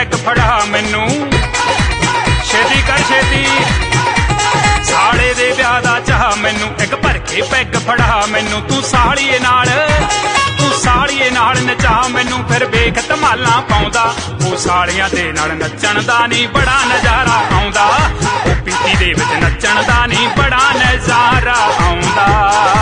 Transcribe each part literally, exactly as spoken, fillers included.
Peg फड़ा मैनू छेती कर छेती साले दे ब्याह दा चाह मैनू एक भर के पैग फड़ा मैनू तू सालिए नाल तू सालिए नाल नचा मैनू फिर वेख धमाला पाउंदा ओ सालियां दे नाल नच्चण दा नी बड़ा नजारा आउंदा ओ पीती दे विच नच्चण दा नी बड़ा नजारा आउंदा।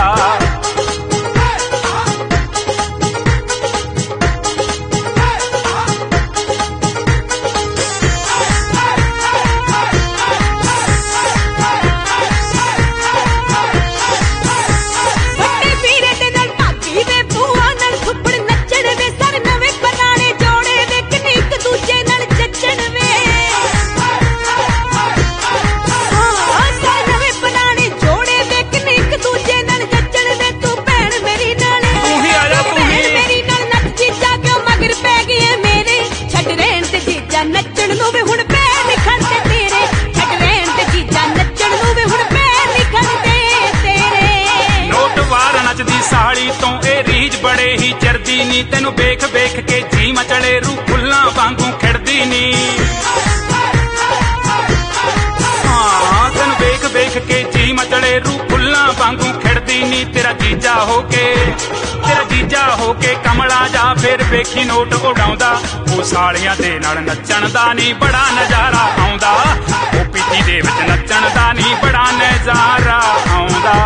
साली तो ए रीज बड़े ही चरदी नी तेनू वेख वेख के जी मचले रू फुल्लां वांगू खिड़दी नी हाँ तेनू वेख वेख के जी मचले रू फुल्लां वांगू खिड़दी नी तेरा जीजा हो के तेरा जीजा हो के कमला जा फिर वेखी नोट उड़ाउंदा ओ सालियां दे नाल नच्चण दा नी बड़ा नजारा आउंदा ओ पीती दे विच नच्चण दा नी बड़ा नजारा आउंदा।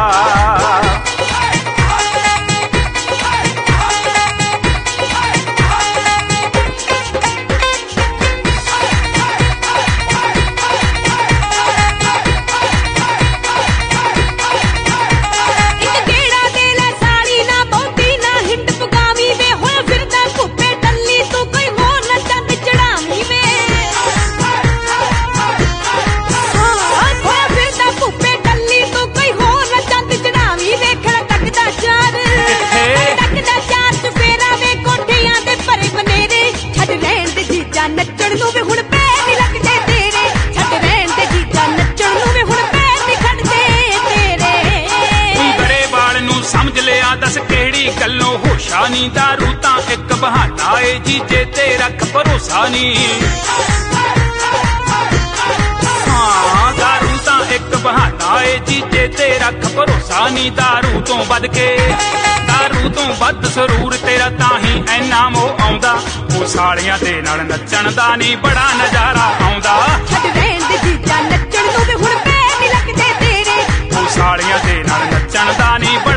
दस केड़ी गल्लों होशा नी दारू तां एक बहाना ए जीजे ते रख भरोसा नी हाँ दारू तां एक बहाना ए जीजे ते रख भरोसा नी दारू तो बद के दारू तो बद सरूर तेरा ताही ऐना मोह आउंदा ओ सालियां दे नाल नच्चण दा नी बड़ा नजारा आउंदा छड्ड रहण दे जीजा नच्चण नूं वे हुण पैर नी लगदे तेरे ओ सालियां दे नाल नच्चण दा नी